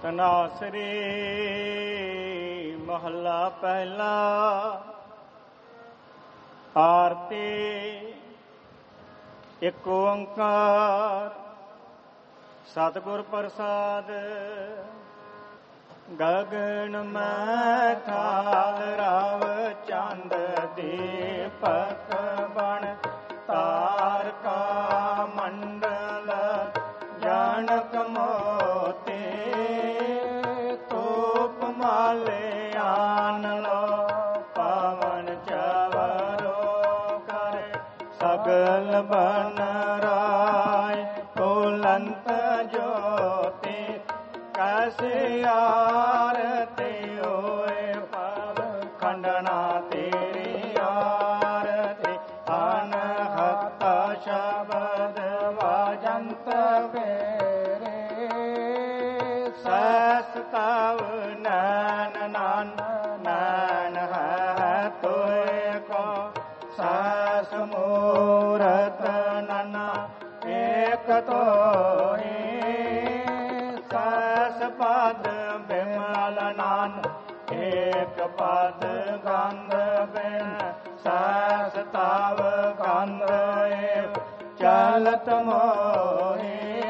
ਸਨਾਸਰੀ ਮਹੱਲਾ ਪਹਿਲਾ। ਆਰਤੀ ਇੱਕ ਓੰਕਾਰ ਸਤਿਗੁਰ ਪ੍ਰਸਾਦ। ਗਗਨ ਮੈਂ ਥਾਲ ਰਵ ਚੰਦ ਦੀਪਕ ਬਣ ਤਾਰਕਾ ਮੰਡਲ ਜਨਕ ਮੋਤੀ ਧੂਪ ਮਾਲੇ ਆਨ ਲੋ ਪਵਨ ਚਵਰੋ ਕਰ ਸਗਲ ਬਨ ਰਾਏ ਬੁਲੰਤ ਜੋਤੀ ਕੈਸੇ ਆਰਤੀ ਹੋਏ ਪਵ ਖੰਡਨਾ ਤੇਰੀ ਆਰਤੀ ਅਨਹਤ ਸ਼ਬਦ ਵਾਜੰਤ ਵੇਰੇ ਸਸ ਤਵ ਨੈਨ ਨਾਨ ਨੈਨ ਹੈ ਤੋਏ ਕੋ ਸਸ ਮੂਰਤ ਨਨਾ ਏਕ ਤੋਏ ਸਸ ਪਦ ਬਿਮਲ ਨਾਨ ਏਕ ਪਦ ਗੰਧ ਬਿਨ ਸਸ ਤਵ ਗੰਧ ਚਲਤ ਮੋਹੇ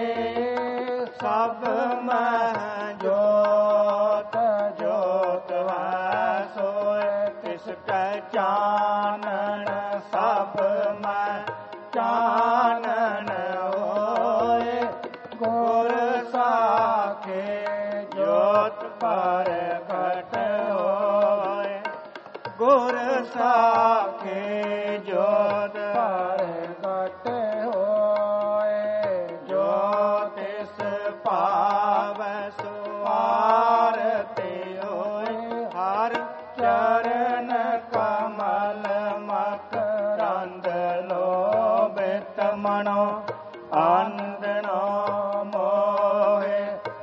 ਸਭ ਮਹਿ ਜੋਤ ਜੋਤ ਹੈ ਸੋਏ ਤਿਸ ਕੈ ਚਾਨਣ ਸਭ ਮਹਿ ਚਾਨਣ ਹੋਏ ਗੁਰ ਸਾਖੇ ਜੋਤ ਪ੍ਰਗਟ ਹੋਏ ਗੁਰ ਸਾਖੇ ਜੋਤ ਪ੍ਰਗਟ ਹੋਏ ਜੋ ਤਿਸ ਭਾਵੈ ਸੋ ਆਰਤੀ ਹੋਏ ਹਰ ਚਰਨ ਕਮਲ ਮਕਰੰਦ ਲੋਭਿਤ ਮਨੋ ਅੰਧਨੋ ਮੋਹੇ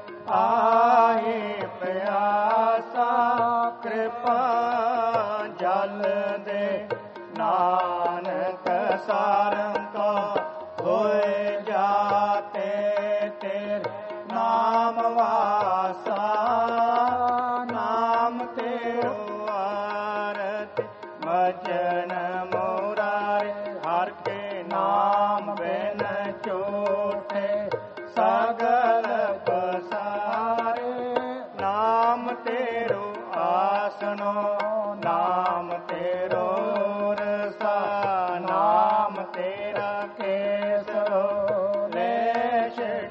ਆਹੀ ਪਿਆਸਾ ਕਿਰਪਾ ਜਲ ਦੇ ਨਾਨਕ ਸਾਰੰ ਕੋ ਹੋਏ ਜਾਤੇ ਤੇਰੇ ਨਾਮ ਵਾਸਾ ਨਾਮ ਤੇਰੋ ਆਰਤੀ ਮਜਨ ਮੁਰਾਰੇ ਹਰ ਕੇ ਨਾਮ ਬਿਨ ਝੂਠੇ ਸਗਲ ਪਸਾਰੇ ਨਾਮ ਤੇਰੋ ਆਸਨੋ ਨਾਮ ਤੇਰੋ ਰਸਾ ਨਾਮ ਤੇਰਾ ਕੇਸਰੋ ਲੈ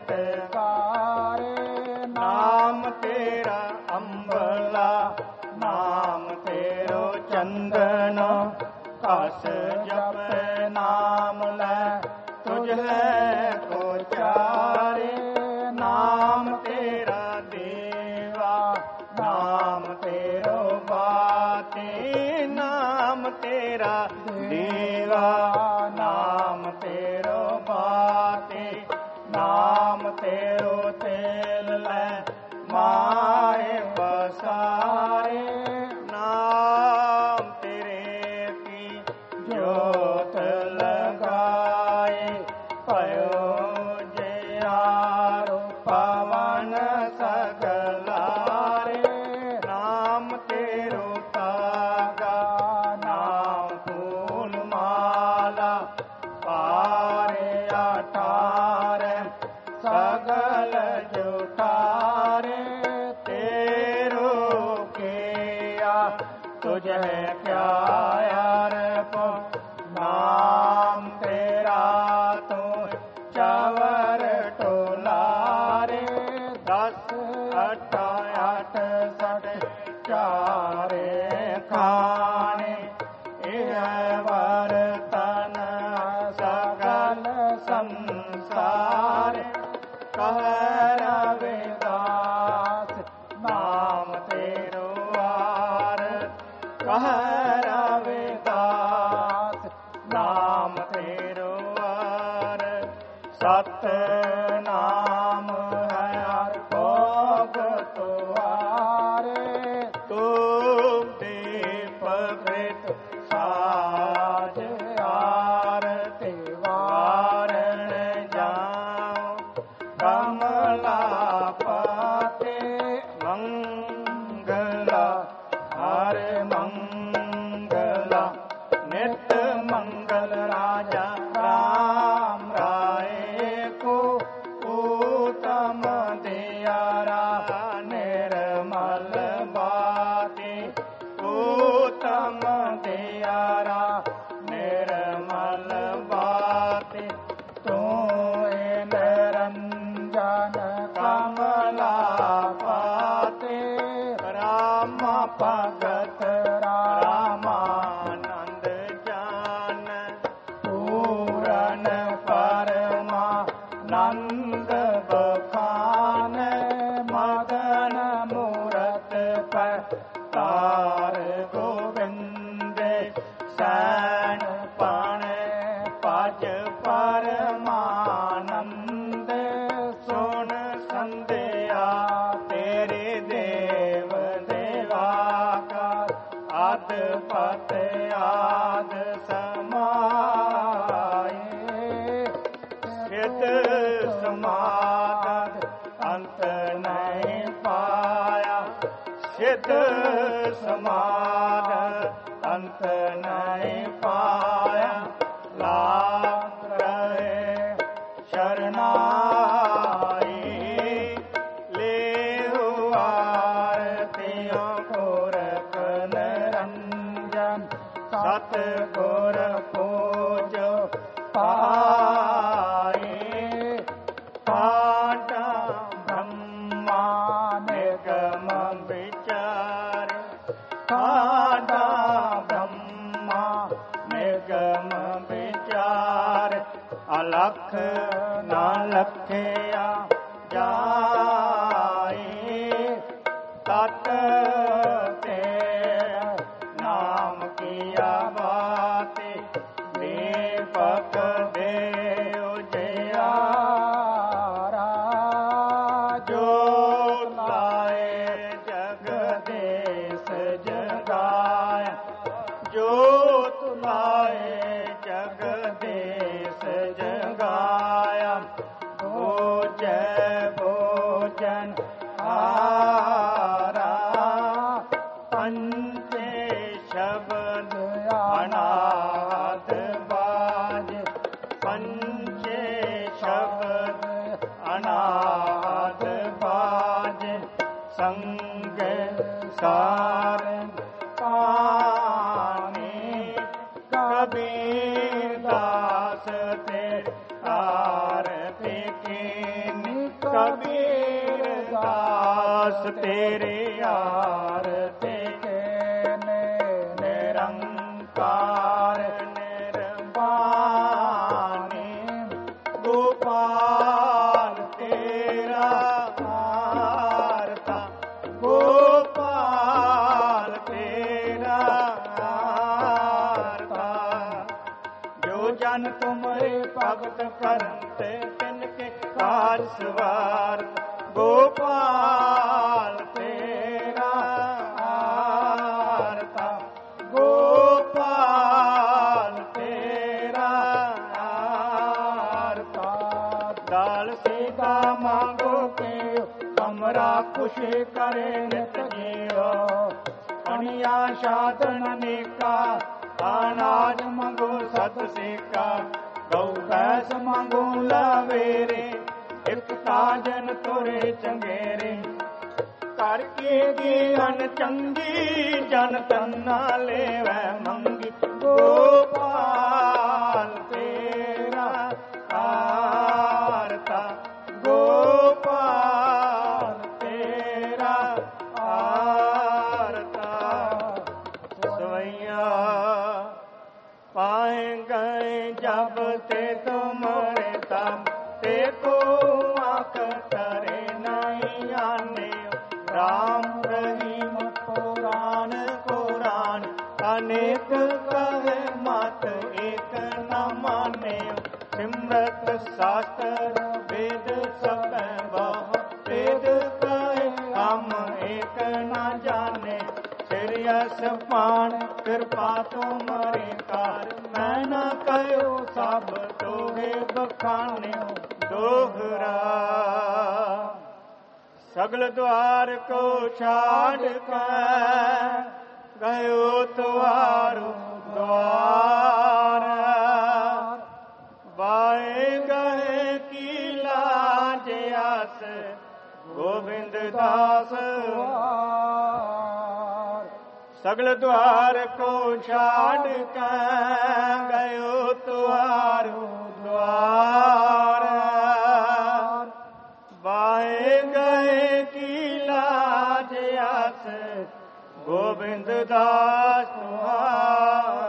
ਛਟਕਾਰੇ ਨਾਮ ਤੇਰਾ ਅੰਬਲਾ ਨਾਮ ਤੇਰੋ ਚੰਦਨ ਕਸ ਜਪੈ ਨਾਮ ਲੈ ਤੁਝ ਹੈ ਕੋ ਚਾਰੇ ਨਾਮ ਤੇਰਾ ਦੇਵਾ ਨਾਮ ਤੇਰੋ ਬਾਤੀ ਨਾਮ ਤੇਰਾ ਦੇਵਾ ਨਾਮ ਤੇਰੋ ਬਾਤੀ ਨਾਮ ਤੇਰੋ ਤੇਲ ਲੈ ਮਾਏ ਬਸਾਰੇ ਨਾਮ ਤੇਰੇ ਕੀ ਜੋਤ ਲਗਾਏ ਭਇਓ ਜਿਆਰੋ ਪਵਨ ਸਗਲਾਰੇ ਨਾਮ ਤੇਰੋ ਤਾਗਾ ਨਾਮ ਫੂਲ ਮਾਲਾ ਪਾਰੇ ਆਟਾਰੇ ਸਗਲ ਜੁਟਾਰੇ ਤੇਰੋ ਕੀਆ ਤੁਝੇ ਕਿਆ ਰਪੋ ਨਾਮ ਤੇਰਾ ਤੂੰ ਚਵਰ ਟੋਲਾਰੇ 10 8 8 ਸੱਠ ਚਾਰੇ ਖਾਣੇ ਇਹ ਵਰਤਨ ਸਗਲ ਸੰਸਾਰ ਕਹਿ ਰਵਿਦਾਸ ਨਾਮ ਤੇਰੋ ਆਰਤ ਕਹਿ ਰਵਿਦਾਸ ਨਾਮ ਤੇਰੋ ਆਰਤ ਸਤ ਨਾਮ ਹੈ ਹਰ ਭੋਗ ਤੁਆਰੇ ਤੂੰ ਦੀਪ ਕ੍ਰਿਤ ਸਾਜ ਆਰਤੀ ਵਾਰਨ ਜਾਉ ਕਮਲਾ ਪਾਤੇ मंगल राजा राम राय को उत्तम दियारा निर्मल बाती उत्तम दियारा निर्मल बाती तू निरंजन कमला पाते राम भगत रामानंद जान पूरन परमानंद बखान मदन मूरत पर तार गोविंद सैन पण पज परमानंद सुन संध्या तेरे देव देवा का अदपत आद समाए सिद्ध समागत अंत नहीं पाया सिद्ध समागत अंत नहीं पाया लाभ रहे शरणाई ले आरतियों गोरख निरंजन सतगुर पूज पाए पाटा ब्रह्मा निगम विचार पाटा ब्रह्मा निगम विचार अलख न लखया जाए तट ते नाम किया बात दीपक देव जयारा जो लाए जगदेश जगाय जो लाए जगदेश जगाया भोजन हारा पंचे शब्द अनाद बाज पंचे शब्द अनाद बाज संग सार पानी कबीर दास तेरे आरती कीनी कबीर दास तेरे आरती कीने निरंकार निर्वाणी गोपाल तेरा आरता गोपाल तेरा आरता जो जन तुम्हारे भगत करते तिनके काज सवार गोपाल तेरा आरता गोपाल तेरा आरता दाल सीता मांगो के हमरा खुशी करे नित जियो कनिया साधन नेका अनाज मंगो सत सेका गौ भैंस मंगो लावेरे एक ताजन तुरे चंगेरे करके ज्ञान चंगी जन तन्ना लेवै मंगी गोपाल तेरा आरता गोपाल तेरा आरता सवैया पाए गए जब ते तुम्हारे तब ते को आंख करे नहीं आने राम रहीम पुराण कुरान अनेक कहे मत एक न माने सिमरत शास्त्र वेद सब बहुत वेद कहे हम एक न जाने सिरियस पान कृपा तुम्हारे कार मैं न कहो सब तोहे बखाने दोहरा सगल द्वार को छाड़ कर गयो द्वारो द्वार ਸਗਲ ਦੁਆਰ ਕੋ ਛਾੜ ਕੇ ਗਇਓ ਤੁਹਾਰੋ ਦੁਆਰ। ਬਾਏ ਗਏ ਕੀ ਲਾਜ ਆਸ ਗੋਬਿੰਦ ਦਾਸ ਤੁਹਾਰ।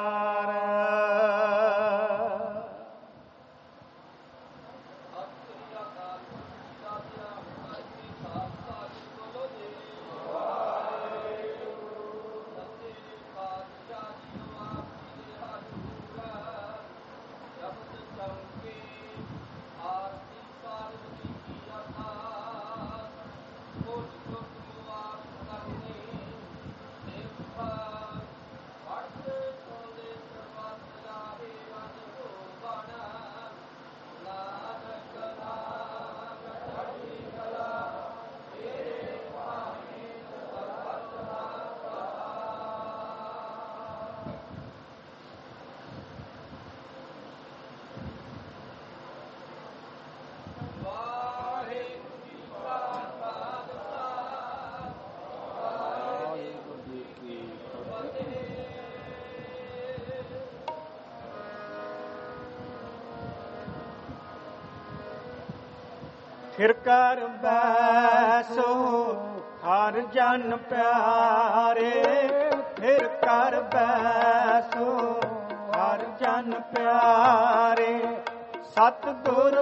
ਫਿਰ ਕਰ ਬੈਸੋ ਹਰ ਜਨ ਪਿਆਰੇ। ਫਿਰ ਕਰ ਬੈਸੋ ਹਰ ਜਨ ਪਿਆਰੇ। ਸਤਿਗੁਰ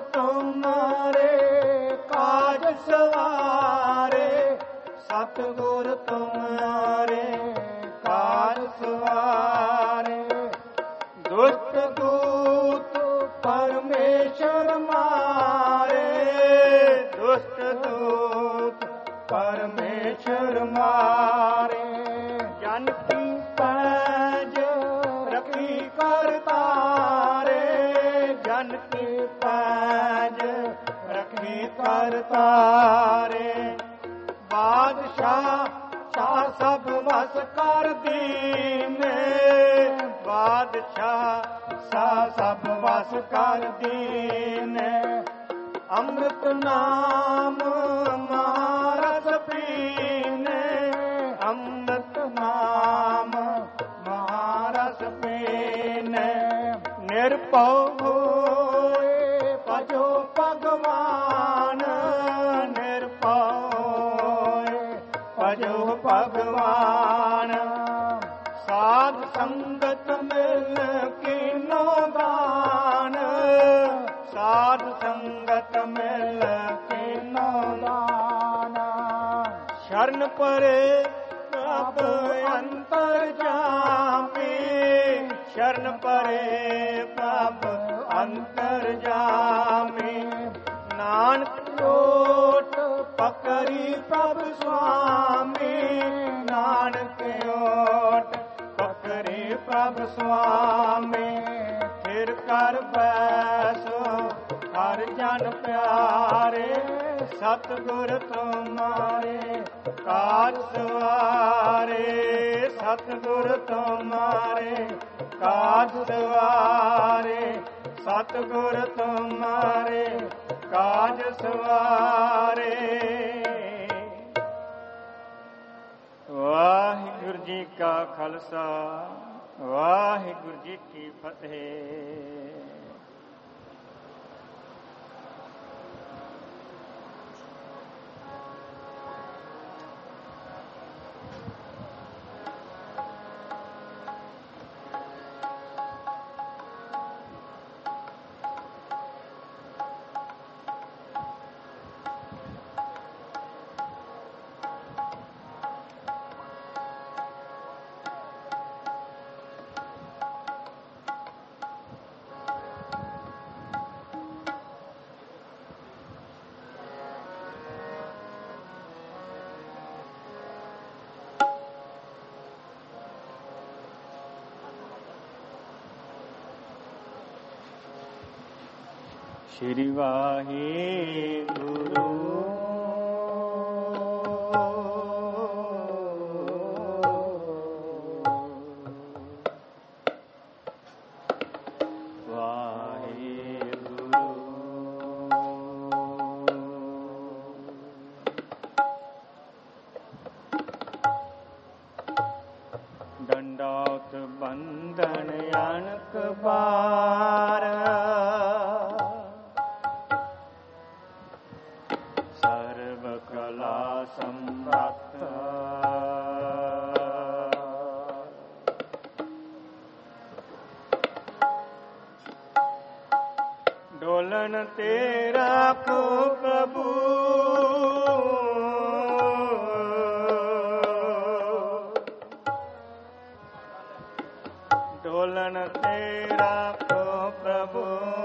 ਤੁਮਾਰੇ ਕਾਜ ਸਵਾਰੇ। ਸਤਿਗੁਰ ਤੁਮਾਰੇ ਕਾਜ ਸਵਾਰੇ। ਦੁਸ਼ਟ ਦੂਤ ਪਰਮੇਸ਼ਰ ਮਾਰੇ। ਦੁਸ਼ਟ ਦੂਤ ਪਰਮੇਸ਼ਰ ਮਾਰੇ। ਜਨ ਕੀ ਪੈਜ ਰਖੀ ਕਰ ਤਾਰੇ। ਜਨ ਕੀ ਪੈਜ ਰਖੀ ਕਰ ਤਾਰੇ। ਬਾਦਸ਼ਾਹ ਸ਼ਾਹ ਸਭ ਵਸ ਕਰ ਦੀਨੇ। ਬਾਦਸ਼ਾਹ ਸ਼ਾਹ ਸਭ ਵਸ ਕਰ ਦੀਨੇ। ਅੰਮ੍ਰਿਤ ਨਾਮ ਮਹਾਰਸ ਪੀਨੇ। ਅੰਮ੍ਰਿਤ ਨਾਮ ਮਹਾਰਸ ਪੀਨੇ। ਨਿਰਭਉ ਹੋਏ ਭਜੋ ਭਗਵਾਨ। ਨਿਰਭਉ ਹੋਏ ਭਜੋ ਭਗਵਾਨ। ਸਾਧ ਸੰਗਤ ਮਿਲ ਕੀਨੋ ਦਾਨ। ਸਾਧ ਸੰਗਤ ਮਿਲ ਕੀਨੋ ਦਾਨ। ਸ਼ਰਨ ਪਰੇ ਪ੍ਰਭ ਅੰਤਰ ਜਾਮੀ। ਸ਼ਰਨ ਪਰੇ ਪ੍ਰਭ ਅੰਤਰ ਜਾਮੀ। ਨਾਨਕ ਓਟ ਪਕੜੀ ਪ੍ਰਭ ਸੁਆਮੀ। ਨਾਨਕ ਓਟ ਪਕੜੀ ਪ੍ਰਭ ਸੁਆਮੀ। ਫਿਰ ਕਰ ਬੈਸੋ ਹਰ ਜਨ ਪਿਆਰੇ। ਸਤਿਗੁਰ ਤੁਮਾਰੇ ਕਾਜ ਸਵਾਰੇ। ਸਤਿਗੁਰ ਤੁਮਾਰੇ ਕਾਜ ਸਵਾਰੇ। ਸਤਿਗੁਰ ਤੁਮਾਰੇ ਕਾਜ ਸਵਾਰੇ। ਵਾਹਿਗੁਰੂ ਜੀ ਕਾ ਖਾਲਸਾ ਵਾਹਿਗੁਰੂ ਜੀ ਕੀ ਫਤਿਹ। ਸ਼੍ਰੀ ਵਾਹਿਗੁਰੂ ਡੋਲਣ ਤੇ ਰਾਖੋ ਪ੍ਰਭੂ, ਡੋਲਣ ਤੇ ਰਾਖੋ ਪ੍ਰਭੂ,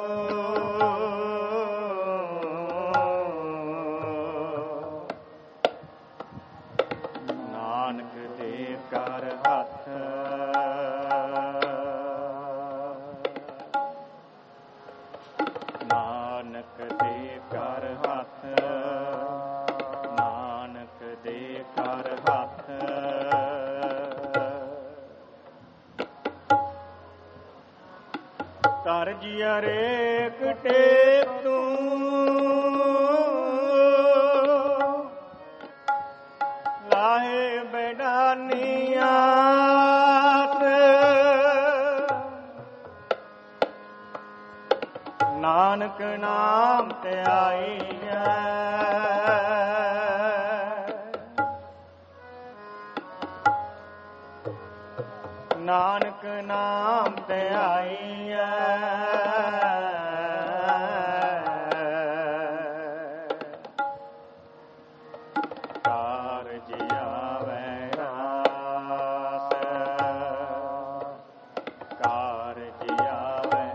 ਨਾਨਕ ਦੇ ਕਰ ਹੱਥ, ਨਾਨਕ ਦੇ ਕਰ ਹੱਥ, ਨਾਨਕ ਦੇ ਕਰ ਹੱਥ, ਕਰ ਜੀਆ ਰੇਕ ਟੇਕ ਤੂੰ, ਲਾਹੇ ਬੈਡਾਨੀਆਂ ਨਾਨਕ ਨਾਮ ਤੇ ਆਈ ਹੈ, ਨਾਨਕ ਨਾਮ ਤੇ ਆਈ ਹੈ, ਕਾਰਜ ਆਵੈ ਰਾਸ, ਕਾਰਜ ਆਵੈ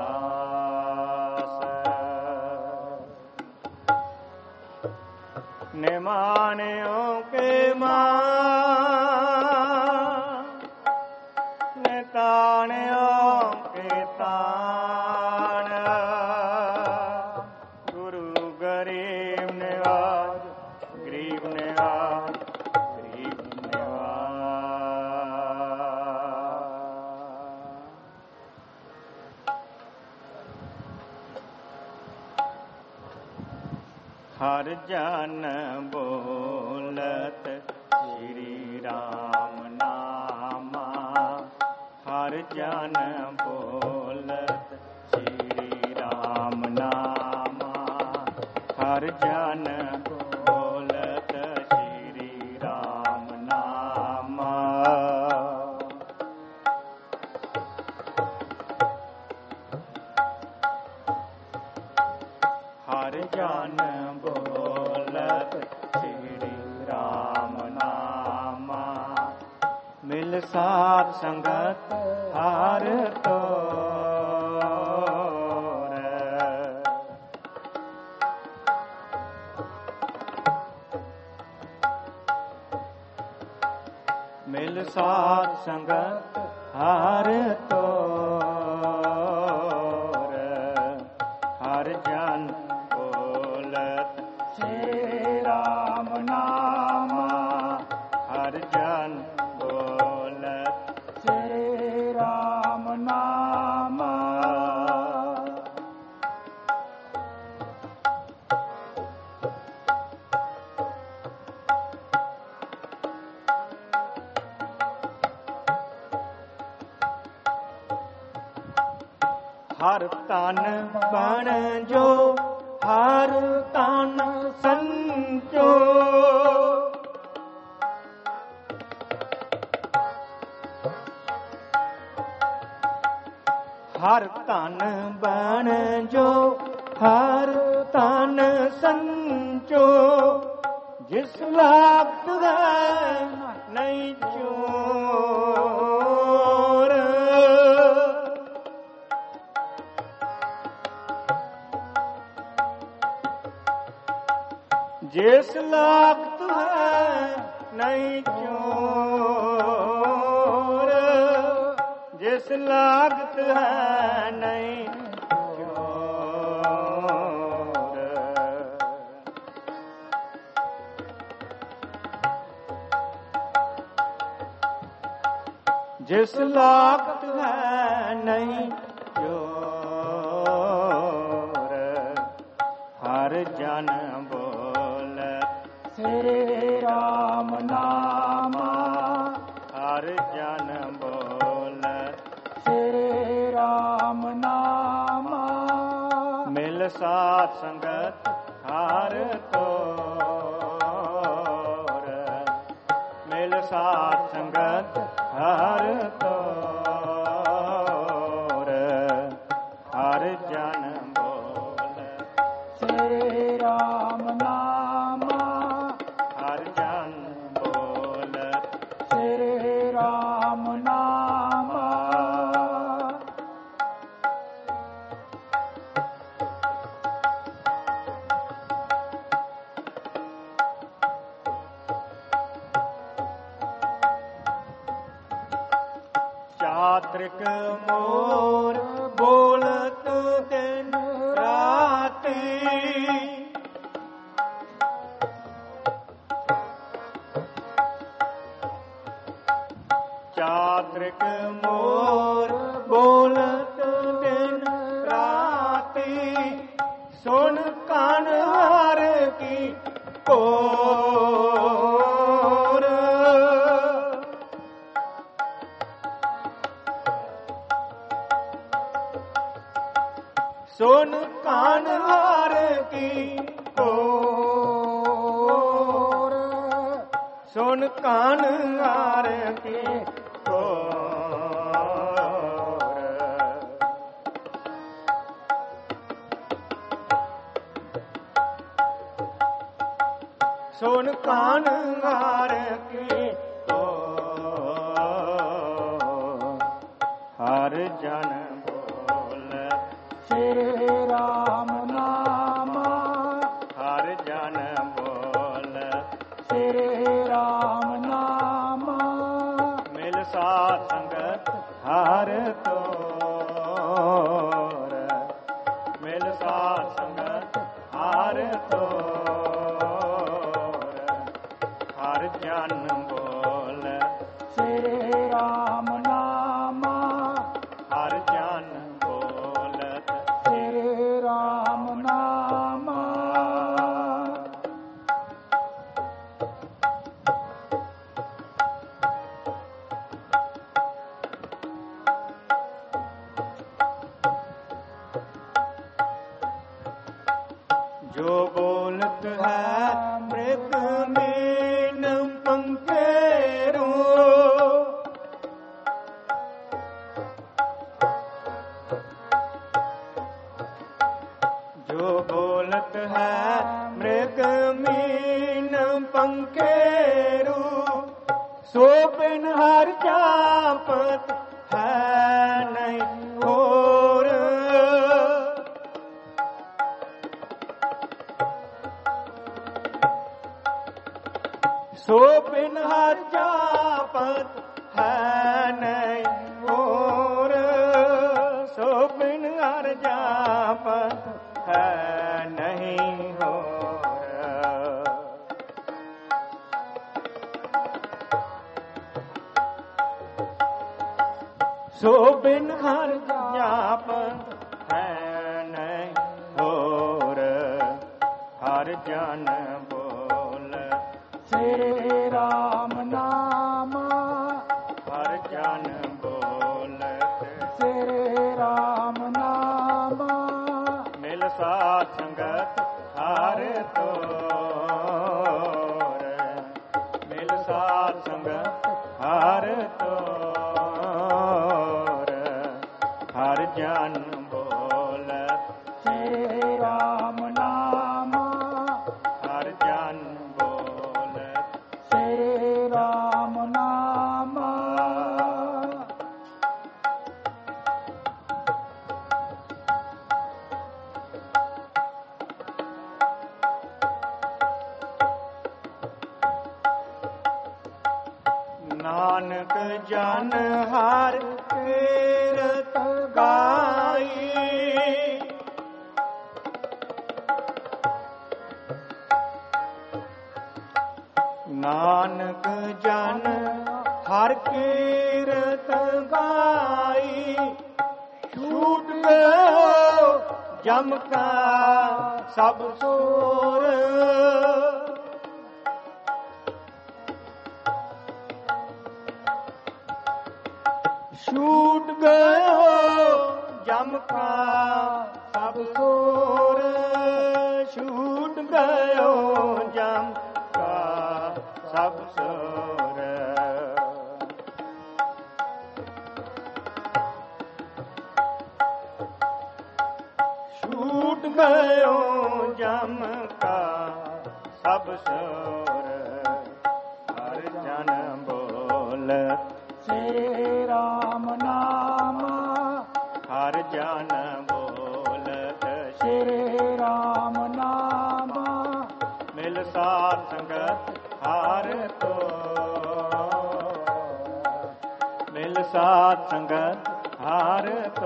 ਰਾਸ, ਨਿਮਾਣਿਓ ਕੇ ਮਾਂ ਤਾਣਿਓ ਕੇ ਤਾਣ, ਗੁਰੂ ਗਰੀਬ ਨਿਵਾਜ, ਗਰੀਬ ਨਿਵਾਜ, ਗਰੀਬ ਨਿਵਾਜ। ਹਰ ਜਨ ਬੋਲਤ ਸ੍ਰੀ ਰਾਮ ਨਾਮਾ, ਹਰ ਜਨ ਬੋਲਤ ਸ੍ਰੀ ਰਾਮ ਨਾਮਾ, ਹਰ ਜਨ ਬੋਲਤ ਸ੍ਰੀ ਰਾਮ ਨਾਮਾ, ਹਰ ਜਨ ਬੋਲਤ ਸ੍ਰੀ ਰਾਮ ਨਾਮਾ, ਮਿਲ ਸਾਧ ਸੰਗਤ ਹਰ ਤੋਰ, ਮਿਲ ਸਾਧ ਸੰਗਤ ਹਰ ਤੋਰ, ਹਰ ਜਨ ਬੋਲਤ ਸ੍ਰੀ ਰਾਮ ਨਾਮਾ, ਹਰ ਜਨ ਬੋਲਤ ਸ੍ਰੀ ਰਾਮ ਨਾਮਾ, ਹਰ ਤਨ ਬਣ ਜੋ, ਹਰ ਤਨ ਸੰਜੋ, ਹਰ ਤਨ ਬਣ ਜੋ, ਹਰ ਤਨ ਸੰਜੋ, ਜਿਸ ਲਾਗਤ ਹੈ ਨਹੀਂ ਚੋਰ, ਜਿਸ ਲਾਗਤ ਹੈ ਨਹੀਂ ਚੋਰ, ਜਿਸ ਲਾਗਤ ਹੈ ਨਹੀਂ ਚੋਰ, ਜਿਸ ਲਾਗਤ ਹੈ ਨਹੀਂ ਚੋਰ, ਹਰ ਜਨ ਸ੍ਰੀ ਰਾਮ ਨਾਮਾ, ਹਰ ਜਨ ਬੋਲਤ ਸ੍ਰੀ ਰਾਮ ਨਾਮਾ, ਮਿਲ ਸਾਧ ਸੰਗਤ ਹਰ ਤੋਰ, ਮਿਲ ਸਾਧ ਸੰਗਤ ਹਰ ਤੋਰ, ਹਰ ਜਨ ਬੋਲਤ चात्रिक मोर बोलत दिन राती, चात्रिक मोर बोलत दिन राती, सुन कान हार की कोर, सुन कान हार की कोर, सुन कान हार की कोर। सुन कान हार की कोर, हर जन बोल श्री राम नामा, हर जन बोल श्री राम नामा, मिल साथ संगत हर तोर, मिल साथ संगत हर तोर, हर जन बोल श्री राम नामा, हर जन बोलत श्री राम नामा। जो बोलत है मृग मीन पंखेरू, जो बोलत है मृग मीन पंखेरू, सो बिन हर जापत है नहीं और, सो बिन हर जापत है नहीं और, सो बिन हर जापत है नहीं और। सो बिन हर जापत है नहीं और, हर जन बोल श्री राम नामा, हर जन बोलत श्री राम नामा, मिल साथ संगत हर तोर, मिल साथ संगत हर तोर, हर जन बोलत श्री राम नामा, हर जन बोलत श्री राम नामा। नानक जन हर कीरत गाई, नानक जन हर कीरत गाई, छूट गयो जम का सब सोर, छूट गयो जम का सब सोर, छूट गयो जम का सब सोर। छूट गयो जम का सब सोर, हर जन बोल श्री राम नामा, हर जन बोलत श्री राम नामा, मिल साथ संगत हर तो, मिल साथ संगत ਹਰ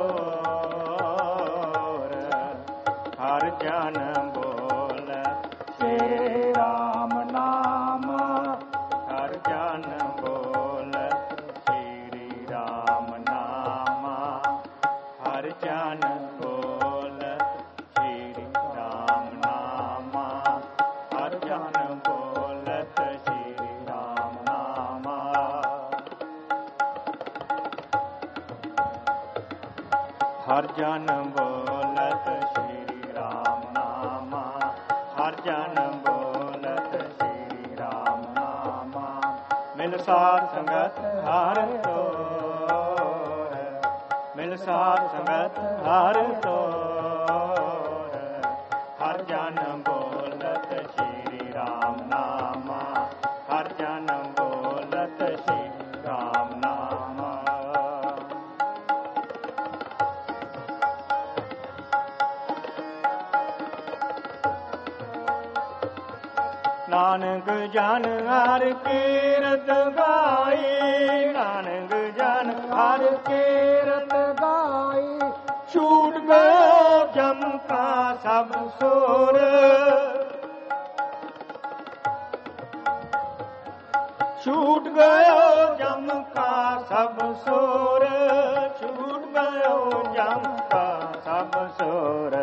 ਤੋਰ ਹਰ ਜਨ ਬੋਲ ਸ੍ਰੀ ਰਾਮ ਨਾਮ ਹਰ ਜਨ ਬੋਲ ਸ੍ਰੀ ਰਾਮ ਨਾਮ ਹਰ ਜਨ ਬੋਲ ਸ੍ਰੀ ਰਾਮ ਨਾਮ ਹਰ ਜਨ ਬੋਲਤ ਸ੍ਰੀ ਰਾਮ ਨਾਮ ਹਰ ਜਨ ਬੋਲਤ ਸ੍ਰੀ ਰਾਮ ਨਾਮ ਹਰ ਜਨ ਬੋਲਤ ਸ੍ਰੀ ਰਾਮ ਨਾਮ ਮਿਲ ਸਾਧ ਸੰਗਤ ਹਰ ਤੋਰ ਮਿਲ ਸਾਧ ਸੰਗਤ ਹਰ ਤੋਰ ਹਰ ਜਨ ਬੋਲਤ ਸ੍ਰੀ ਰਾਮ ਨਾਮ ਹਰ ਜਨ ਬੋਲਤ ਸ੍ਰੀ ਰਾਮ ਨਾਮ ਨਾਨਕ ਜਨ ਹਰ ਕੀਰਤ ਗਾਈ ਨਾਨਕ ਜਨ ਹਰ ਕੀਰਤ ਗਾਈ ਛੂਟ ਗਏ ਜਮ ਕਾ ਸਭ ਸੁਰ ਛੂਟ ਗਏ ਜਮ ਕਾ ਸਭ ਸੁਰ ਛੂਟ ਗਏ ਜਮ ਕਾ ਸਭ ਸੁਰ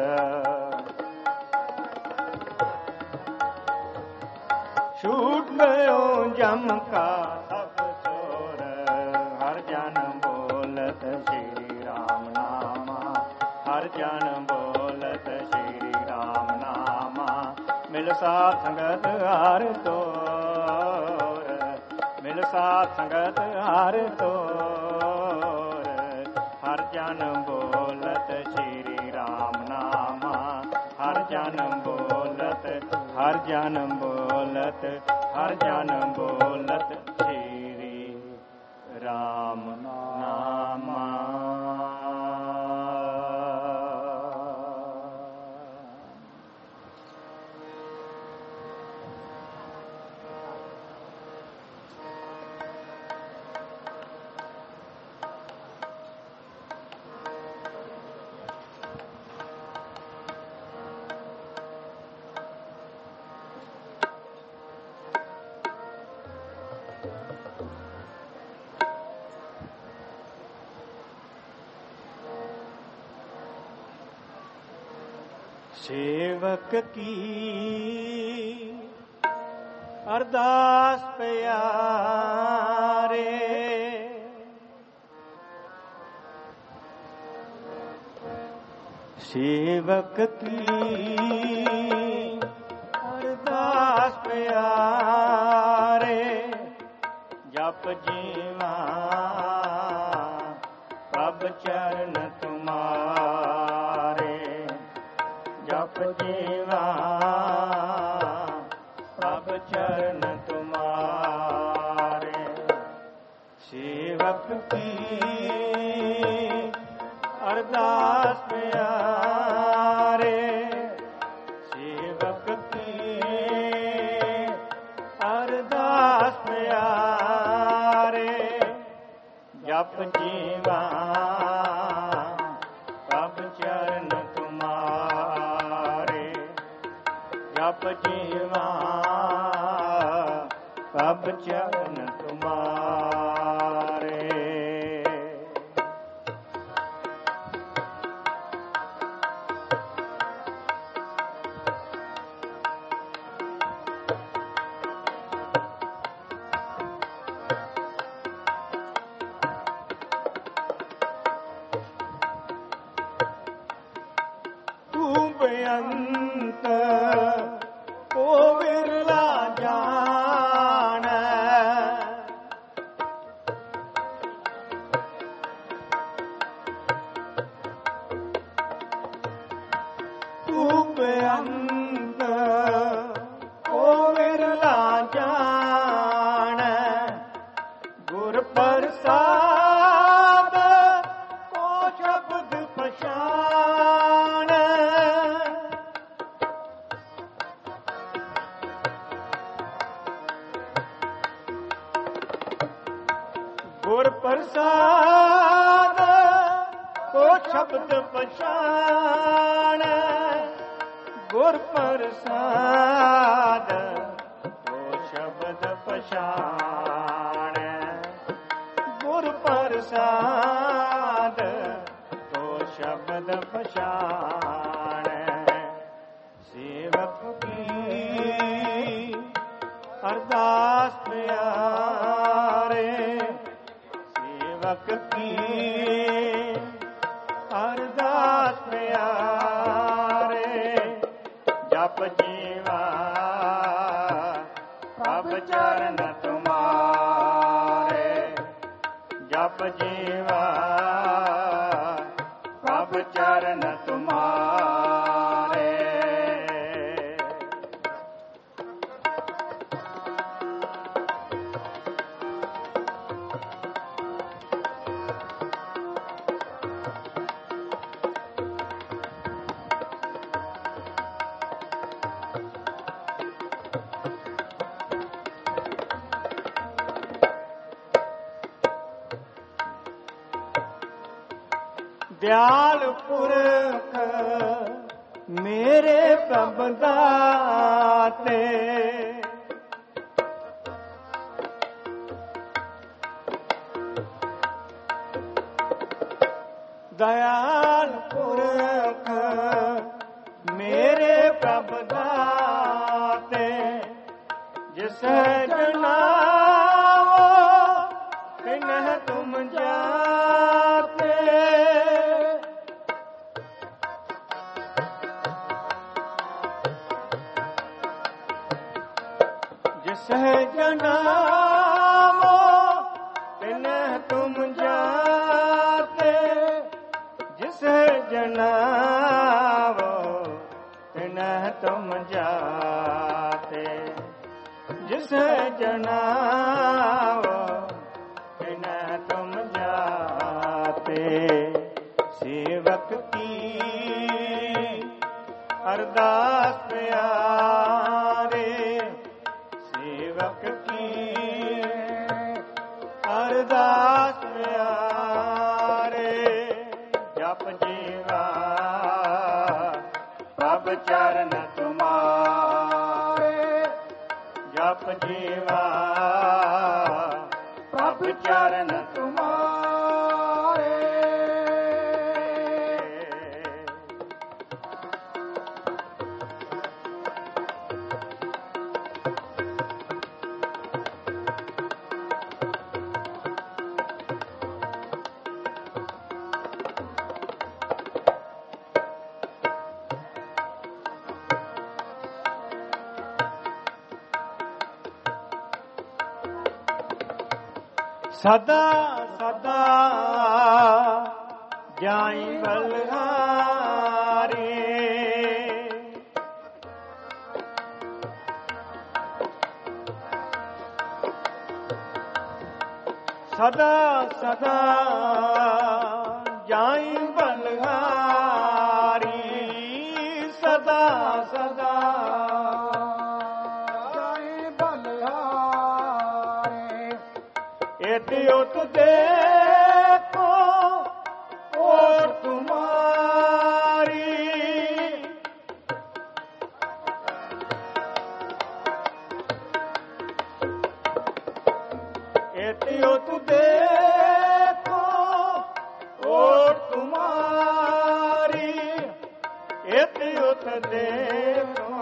ਛੂਟ ਗਇਓ ਜਮ ਕਾ ਸਭ ਸੁਰ ਹਰ ਜਨ ਬੋਲਤ ਸ੍ਰੀ ਰਾਮ ਨਾਮ ਹਰ ਜਨ ਬੋਲਤ ਸ੍ਰੀ ਰਾਮ ਨਾਮ ਮਿਲ ਸਾਧ ਸੰਗਤ ਹਰ ਤੋਰ ਮਿਲ ਸਾਧ ਸੰਗਤ ਹਰ ਤੋਰ ਹਰ ਜਨ ਬੋਲਤ ਸ੍ਰੀ ਰਾਮ ਨਾਮ ਹਰ ਜਨ ਬੋਲਤ ਹਰ ਜਨ ਬੋਲਤ ਹਰ ਜਨ ਬੋਲਤ ਸ੍ਰੀ ਰਾਮ ਨਾਮ सेवक की अरदास प्यारे सेवक की अरदास प्यारे जप जीवा प्रभ चरण तुम्हारे जप जीवा प्रभ चरण तुम्हारे सेवक की अरदास प्यारे सेवक की अरदास प्यारे जप जीवा प्रभ चरण तुम्हारे जप जीवा प्रभ चरण तुम्हारे बेअंत को विरला जान तू बेअंत को विरला जान गुर प्रसाद को शब्द पछान गुर प्रसाद शब्द पछाण गुर प्रसाद तो शब्द पछाण गुर प्रसाद तो शब्द पछाण सेवक की अरदास प्यारे सेवक की अरदास प्यारे जप जीवा प्रभ चरण तुम्हारे जप जीवा प्रभ चरण तुम्हारे दयाल पुरख मेरे प्रभ दाते दयाल पुरख मेरे प्रभ दाते जिस जनाओ तिन्ह तुम जाते जिस जनाओ तिन्ह तुम जाते जिस जनाओ तिन्ह तुम जाते जिस जनाओ तिन्ह तुम जाते सेवक की अरदास प्यारे सेवक की अरदास प्यारे जप जीवा प्रभ चरण तुम्हारे जप जीवा प्रभ चरण तुम्हारे सदा सदा जाई बलहारी सदा सदा जाई बलहारी सदा सदा एतियोत देखो और तुम्हारी एतियोत देखो और तुम्हारी एतियोत देखो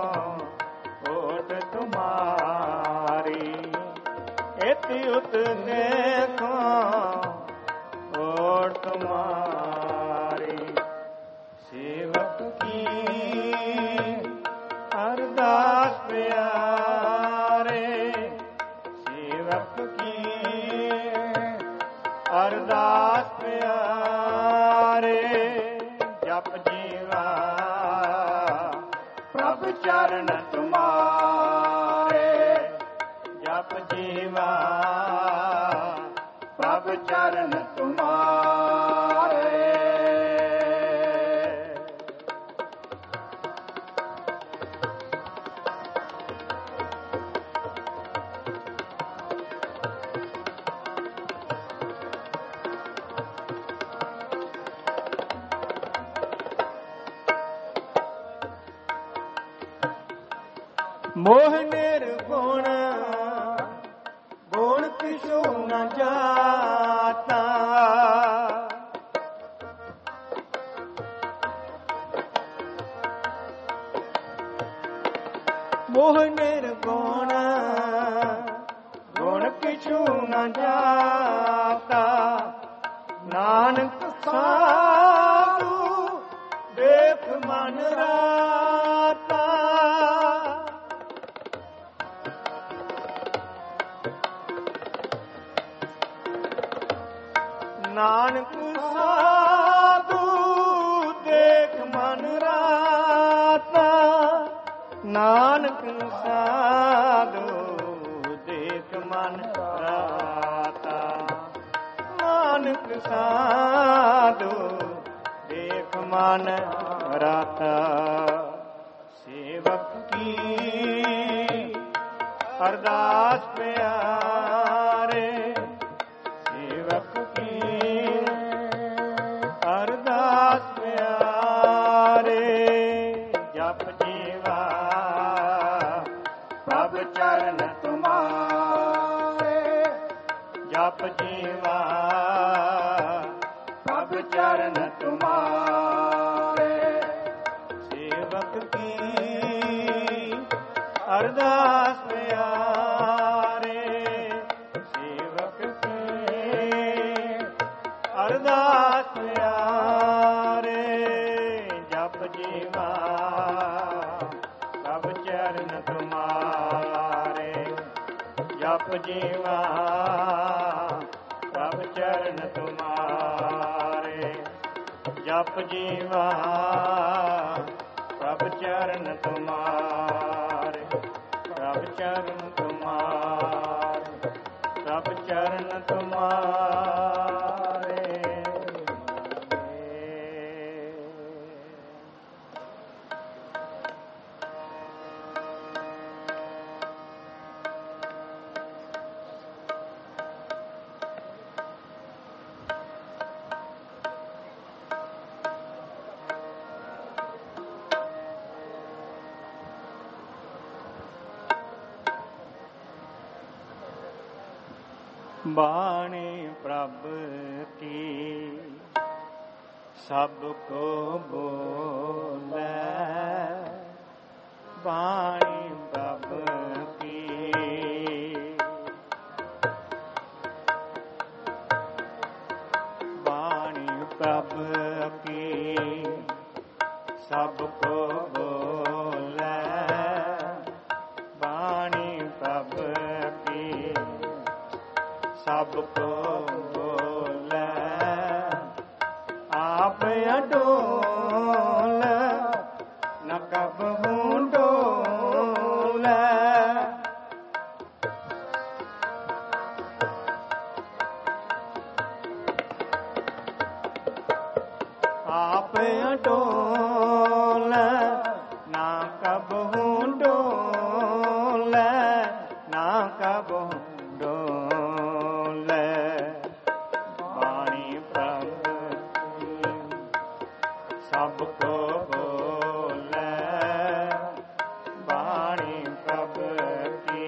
और तुम्हारी एतियुत देखो और तुम्हारी सेवक की अरदास प्यारे सेवक की अरदास प्यारे जप जीवा प्रभ चरण तुम्हारे जप जीवा प्रभ चरण तुम्हारे मोह निर्गुण गुण किछु न जाता। मोह निर्गुण गुण किछु न जाता। नानक साधु देख मन राता। नानक साधु देख मन राता। नानक साधु देख मन राता। नानक साधु देख मन राता। सेवक की अरदास प्यारे। सेवक की अरदास प्यारे। जप जीवा प्रभ चरण तुम्हारे। जप जीवा प्रभ चरण तुम्हारे। सेवक की अरदास प्यारे। सेवक की अरदास प्यारे। जप जीवा प्रभ चरण तुम्हारे। जप जीवा प्रभ चरण तुम्हारे। जप जीवा प्रभ चरण तुम्हारे। प्रभ चरण तुम्हारे। प्रभ चरण तुम्हारे। बाणी प्रभ की सबको बोले। बाणी प्रभ की बाणी प्रभ की सबको बोले। बाणी प्रभ की सबको बोले। आप अडोल न कबहू डोले। आप अडोल ना कबहू डोले। ना कबहू डोले। बाणी प्रभ की सबको बोले। बाणी प्रभ की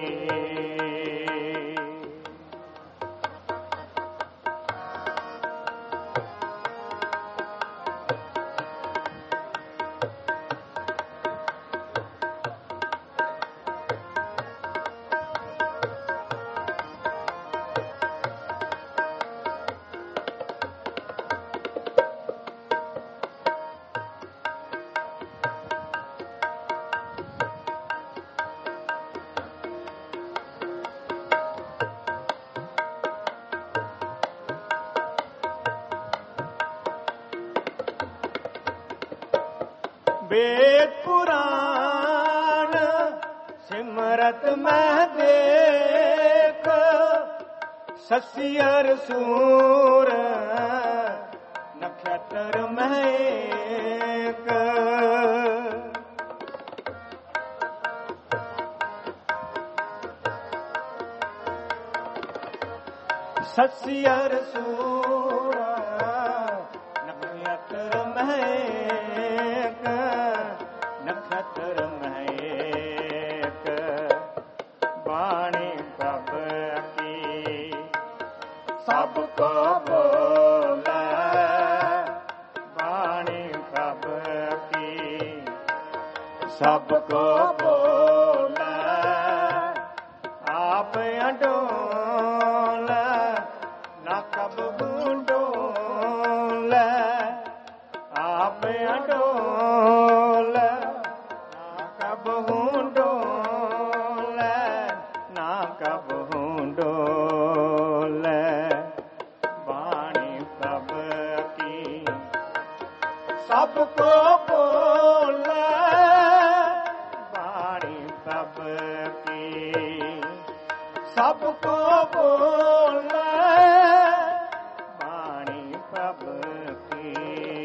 वेद पुराण सिमरत में देख। ससियर सूर नक्षत्र में एक। ससियर सूर नक्षत्र में एक। नक्षत्र में एक। को बोले वाणी सब की सबको बोले आप अडोल न कब डोल आप अडोल न कब डोल न कब डोल वाणी सब की सबको बोले वाणी सब की सबको बोले वाणी सब की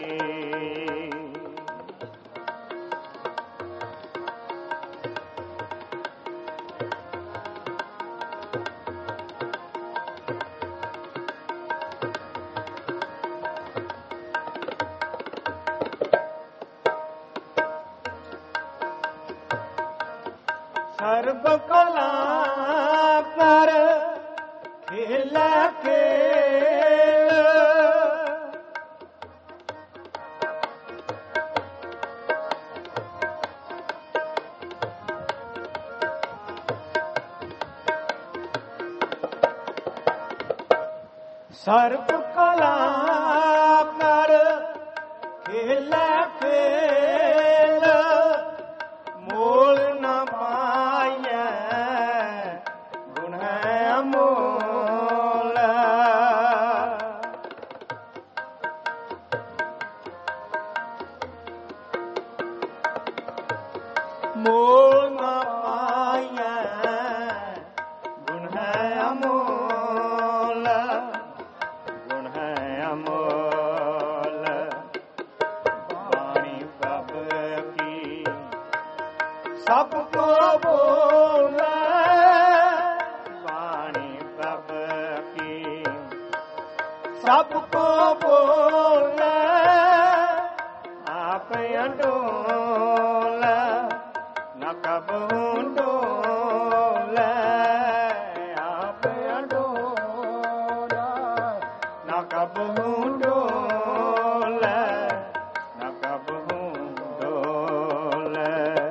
सर्व कला कर खेल खेल सर्व कला कर खेल खेल मोल न पाए गुण है अमोल मोल न पाए गुण है अमोल गुण है अमोल वाणी सब की सबको बोले वाणी सब की सबको बोले आप अडोल न कब डोल आप अडोल न कब डोल न कब डोल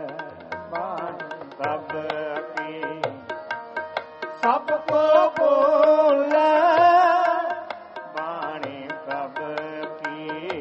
सब की सबको बोले वाणी सब की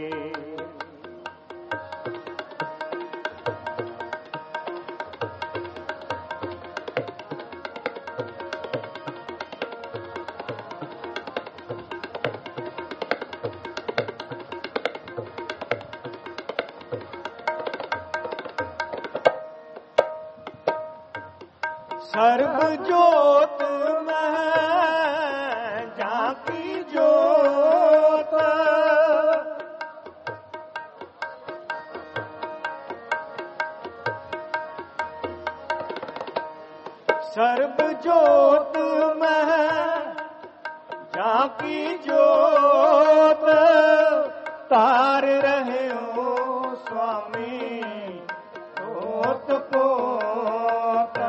सर्व ज्योत में झांकी ज्योत सर्व ज्योत में झांकी ज्योत तार रहे हो स्वामी पोत पोत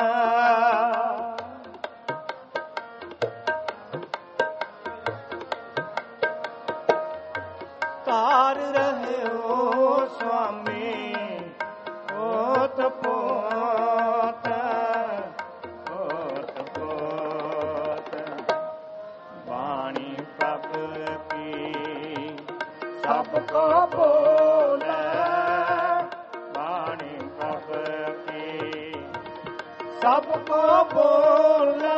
तार रहे हो स्वामी पोत पोत पोत पोत वाणी सब की सबको बोले वाणी सब की सबको बोले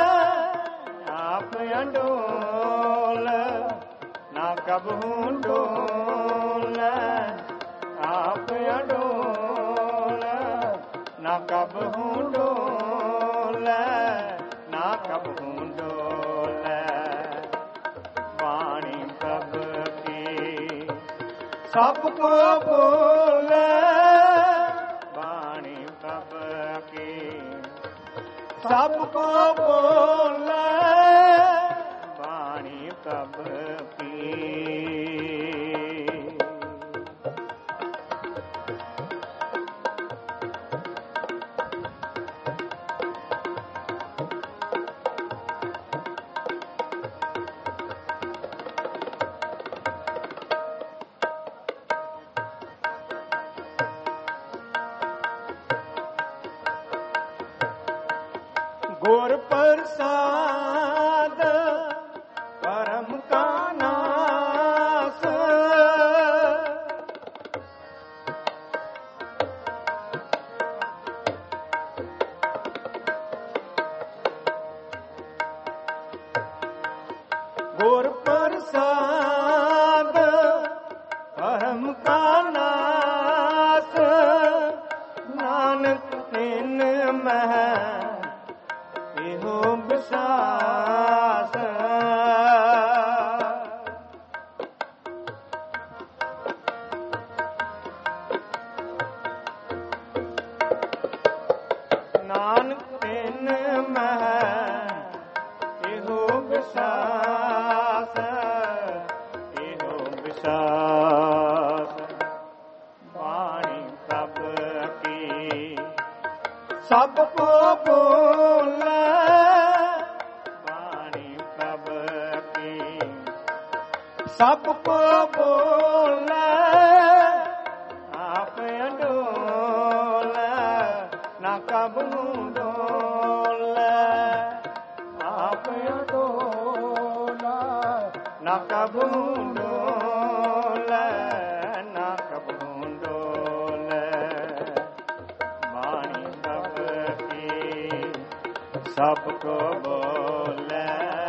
आप अडोल ना कब डोल आप अडोल ना कब डोल ना कब डोल वाणी सब की सबको बोले वाणी सब की सबको बोले वाणी सब की ਸਭ ਕੋ ਬੋਲੇ ਬਾਣੀ ਪ੍ਰਭ ਕੀ ਸਭ ਕੋ ਬੋਲੇ ਆਪ ਅਡੋਲੇ ਨਾ ਕਬੂ ਡੋਲੇ ਆਪ ਡੋਲਾ ਨਾ ਕਬੂ ਡੋਲੇ ਨਾ ਕਬੂ ਡੋਲੇ ਬਾਣੀ ਪ੍ਰਭ ਕੀ ਸਭ ਕੋ ਬੋਲੇ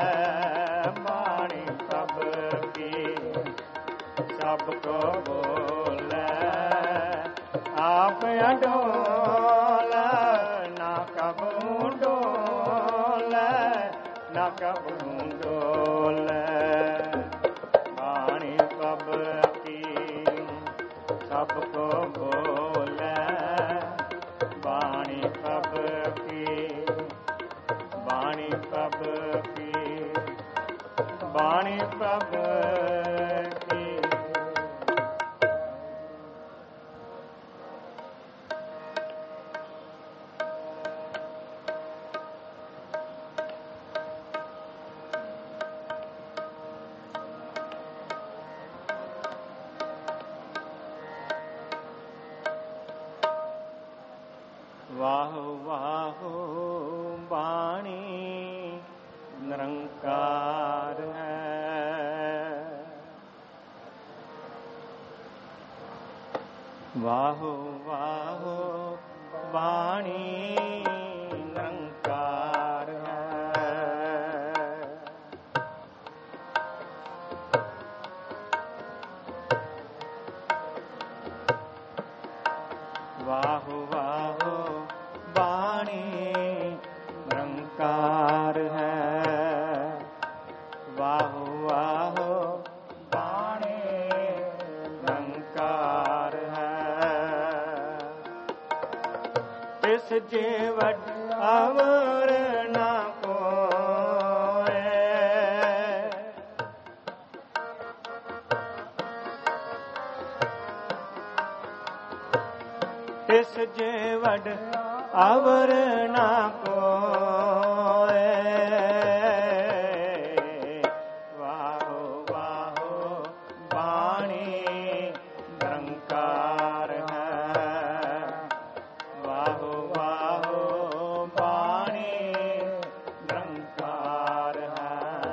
ਬਾਣੀ ਪ੍ਰਭ ਕੀ ਸਭ ਕੋ ਬੋਲੇ ਆਪ ਅਡੋਲੇ ਨਾ ਕਬੂ ਡੋਲੇ ਨਾ ਕਬੂ ਡੋਲੇ ਬਾਣੀ ਪ੍ਰਭ ਕੀ ਸਭ ਕੋ ਬੋਲੇ ਬਾਣੀ ਪ੍ਰਭ ਕੀ ਬਾਣੀ ਪ੍ਰਭ ਕੀ ਬਾਣੀ ਪ੍ਰਭ ਕੀ ਵਾਹੋ ਵਾਹੋ ਬਾਣੀ ਨਿਰੰਕਾਰ ਹੈ ਵਾਹੋ ਵਾਹੋ ਬਾਣੀ ਨਿਰੰਕਾਰ ਹੈ ਵਾਹੋ ਵਾਹੋ ਬਾਣੀ ਨਿਰੰਕਾਰ ਹੈ ਵਾਹੋ ਵਾਹੋ ਬਾਣੀ ਨਿਰੰਕਾਰ ਹੈ ਤਿਸ ਜੇ ਵੱਡ ਅਵਰ ਨਾ ਕੋਇ ਤਿਸ ਜੇ ਵੱਡ ਅਵਰ ਨਾ ਕੋਇ ਵਾਹੋ ਵਾਹੋ ਬਾਣੀ ਨਿਰੰਕਾਰ ਹੈ ਵਾਹੋ ਵਾਹੋ ਬਾਣੀ ਨਿਰੰਕਾਰ ਹੈ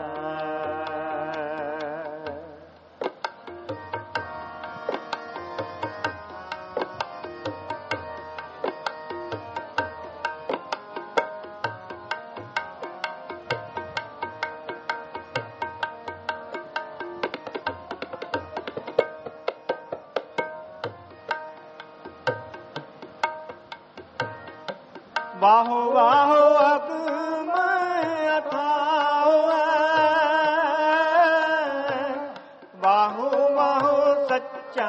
ਵਾਹੋ ਵਾਹੋ ਅਗਮ ਅਥਾਉ ਵਾਹੋ ਵਾਹੋ ਸੱਚਾ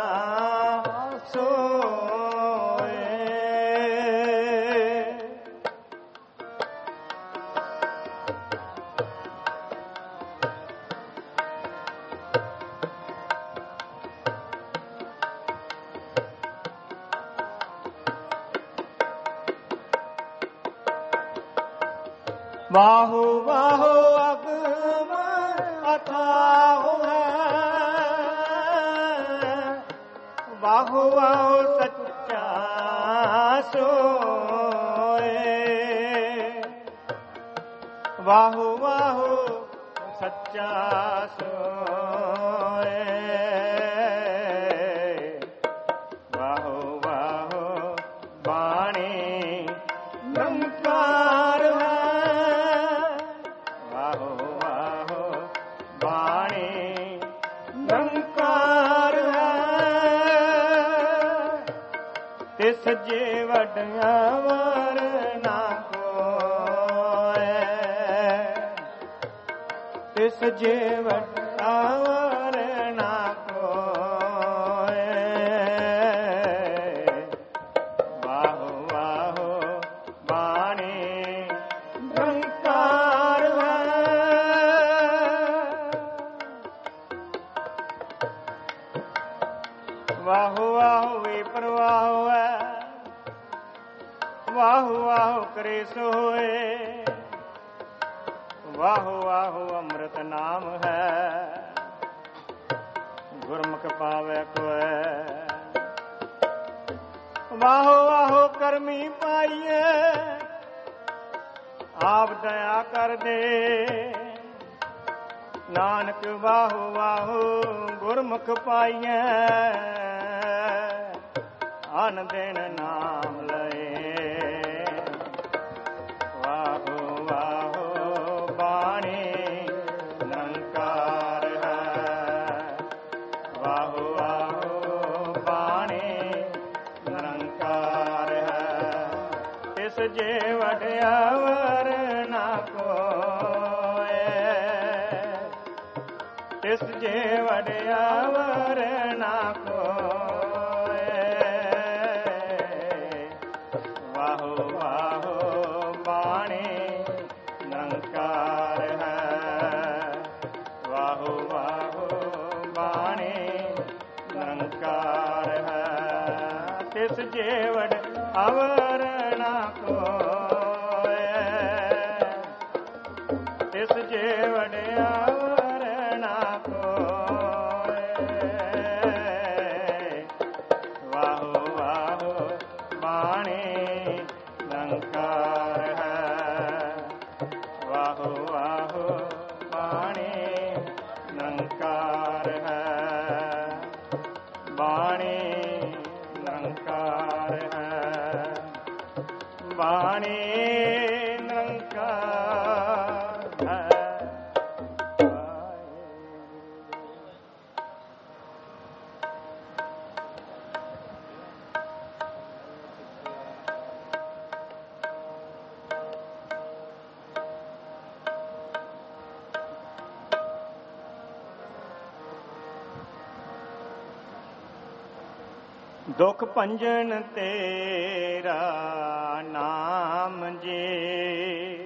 ਸੋਏ ਵਾਹੋ ਵਾਹੋ ਅਗਮ ਅਥਾਉ ਵਾਹੋ ਵਾਹੋ ਸੱਚਾ ਸੋਏ ਵਾਹੋ ਵਾਹੋ ਸੱਚਾ ਸੋਏ ਵਾਹੋ ਵਾਹੋ ਬਾਣੀ ਨਿਰੰਕਾਰ ਹੈ ਵਾਹੋ ਵਾਹੋ ਬਾਣੀ ਨਿਰੰਕਾਰ ਹੈ ਤਿਸ ਜੇ ਵੱਡ ਅਵਰ ਨਾ ਕੋਇ ਤਿਸ ਜੇ ਵੱਡ ਅਵਰ ਨਾ ਕੋਇ ਵਾਹੋ ਵਾਹੋ ਬਾਣੀ ਨਿਰੰਕਾਰ ਹੈ ਵਾਹੋ ਵਾਹੋ ਵੇ ਪ੍ਰਵਾਹੋ ਹੈ ਵਾਹੋ ਵਾਹੋ ਕਰੇ ਸੋਏ, ਵਾਹੋ ਵਾਹੋ ਅੰਮ੍ਰਿਤ ਨਾਮ ਹੈ, ਗੁਰਮੁਖ ਪਾਵੇ ਕੋਇ। ਵਾਹੋ ਵਾਹੋ ਕਰਮੀ ਪਾਈਏ, ਆਪ ਦਇਆ ਕਰ ਦੇ। ਨਾਨਕ ਵਾਹੋ ਵਾਹੋ ਗੁਰਮੁਖ ਪਾਈਏ, ਅਨ ਦਿਨ ਨਾਮ ਲਏ। ਵਾਹੋ ਵਾਹੋ ਬਾਣੀ ਨਿਰੰਕਾਰ ਹੈ, ਵਾਹੋ ਵਾਹੋ ਬਾਣੀ ਨਿਰੰਕਾਰ ਹੈ। ਇਸ ਜੇ ਵਡਿਆਵਰ ਨਾ ਕੋਇ, ਇਸ ਜੇ ਵਡਿਆਵਰ ਨਾ ਕੋਇ। ਵਾਹੋ ਵਾਹੋ ਬਾਣੀ ਨਿਰੰਕਾਰ ਹੈ, ਵਾਹੋ ਵਾਹੋ ਬਾਣੀ ਨਿਰੰਕਾਰ ਹੈ। ਤਿਸ ਜੇ ਵਡਿਆਵਰ ਨਾ ਕੋਇ, ਤਿਸ ਜੇ ਵਡਿਆਵਰ ਨਾ ਕੋਇ। ਵਾਹੋ ਵਾਹੋ ਬਾਣੀ ਨਿਰੰਕਾਰ ਹੈ, ਵਾਹੋ ਵਾਹੋ ਬਾਣੀ ਨਿਰੰਕਾਰ ਹੈ, ਬਾਣੀ ਨਿਰੰਕਾਰ ਹੈ, ਬਾਣੀ ਨਿਰੰਕਾਰ ਹੈ। ਦੁਖ ਭੰਜਨ ਤੇਰਾ ਨਾਮ ਜੀ,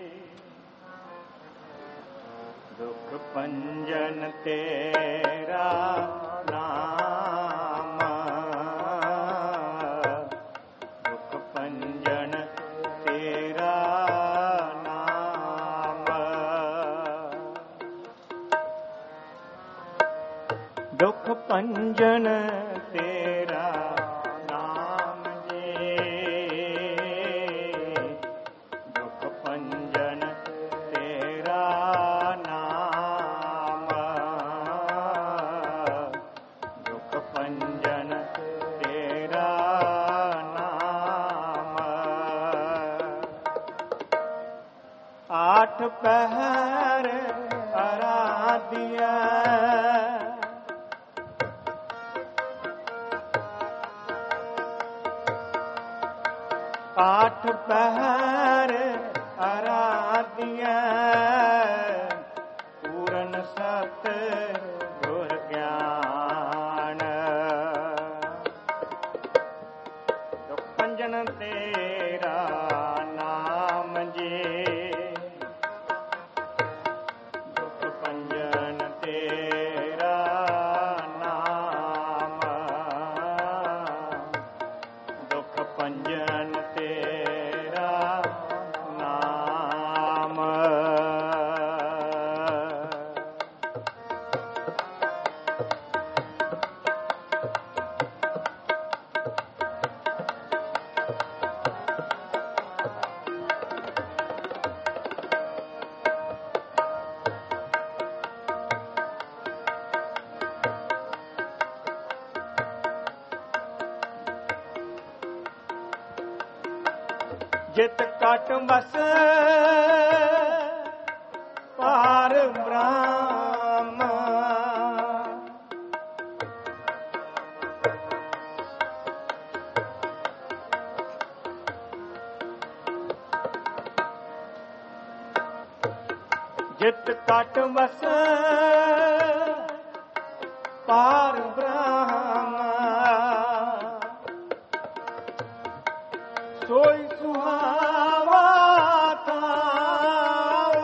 ਦੁਖ ਭੰਜਨ ਤੇਰਾ ਨਾਮ, ਦੁਖ ਭੰਜਨ ਤੇਰਾ ਨਾਮ, ਦੁਖ ਭੰਜਨ ਤੇਰਾ ਨਾਮ ਜੀ, ਦੁਖ ਭੰਜਨ ਤੇਰਾ ਨਾਮ, ਦੁਖ ਭੰਜਨ ਤੇਰਾ ਨਾਮ। ਆਠ ਪਹਿਰ ਅਰਾਧਿਆ, ਆਠ ਪਹਿਰ ਅਰਾਧਿਆ, ਪੂਰਨ ਸਤ ਗੁਰ ਗਿਆਨ। ਦੁਖ ਭੰਜਨ ਤੇਰਾ ਨਾਮ ਜੀ, ਦੁਖ ਭੰਜਨ ਤੇਰਾ ਨਾਮ, ਦੁਖ ਭੰਜਨ ਤੇਰਾ ਨਾਮ। ਜਿਤ ਕਟ ਵਸ ਪਾਰ ਬ੍ਰਹਮ, ਜਿਤ ਕਟ ਵਸ ਪਾਰ ਬ੍ਰਹਮ, ਸੋਈ ਸੁਹਾਵਾ ਥਾਓ,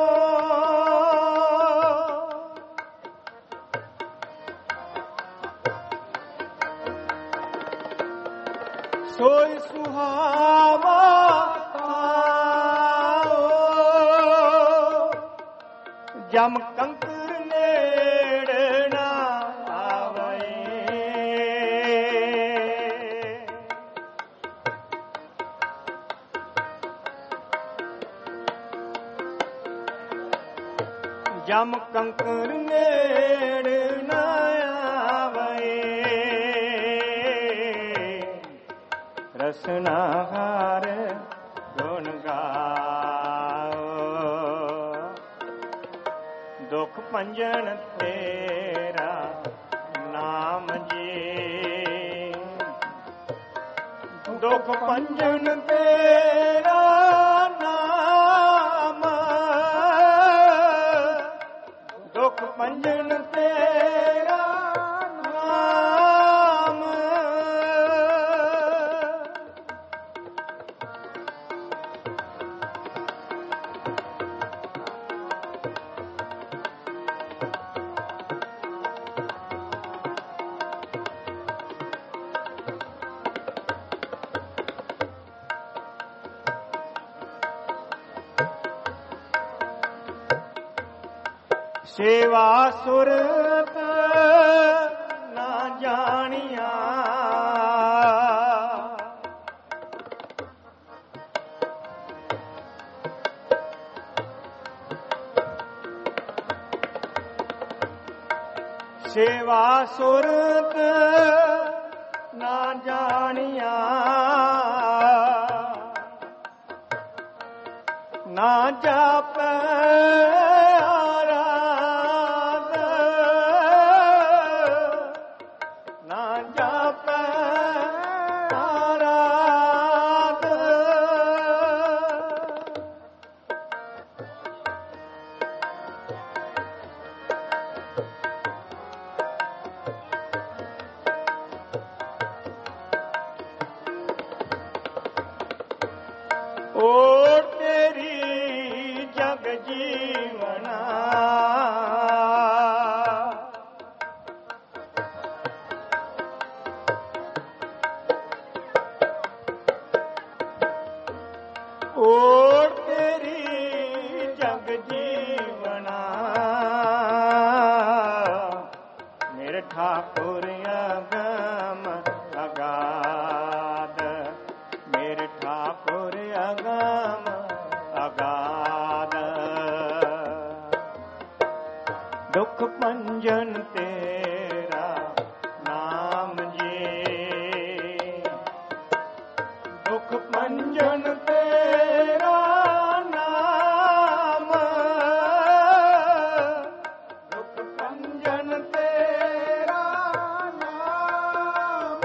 ਸੋਈ ਸੁਹਾਵਾ ਜਮ ਕੰਕਰ ਨੇੜੇ ਨਾ ਆਵੇ। ਜਮ ਕੰਕਰ ਨੇੜੇ ਨਾ ਆਵੇ। ਰਸਨਾ ਹਰ ਗੁਣ ਗਾਓ। ਦੁਖ ਭੰਜਨ ਤੇਰਾ ਨਾਮ ਜੀ। ਦੁਖ ਭੰਜਨ ਤੇਰਾ ਨਾਮ। ਦੁਖ ਭੰਜਨ ਤੇਰਾ ਨਾਮ। ਸੇਵਾ ਸੁਰਤ ਨਾ ਜਾਣੀਆਂ। ਸੇਵਾ ਸੁਰਤ ਨਾ ਜਾਣੀਆਂ। ਨਾ ਜਾਪੈ ਓਟ ਤੇਰੀ ਜਗ ਜੀਵਨਾ। ਓਟ ਤੇਰੀ ਜਗ ਜੀਵਨਾ। ਮੇਰੇ ਠਾਕੁਰ ਅਗਮ ਅਗਾਧ। ਮੇਰੇ ਠਾਕੁਰ ਅਗਮ ਅਗਾਧ। ਦੁਖ ਭੰਜਨ ਤੇਰਾ ਨਾਮ ਜੀ। ਦੁਖ ਭੰਜਨ ਤੇਰਾ ਨਾਮ। ਦੁਖ ਭੰਜਨ ਤੇਰਾ ਨਾਮ।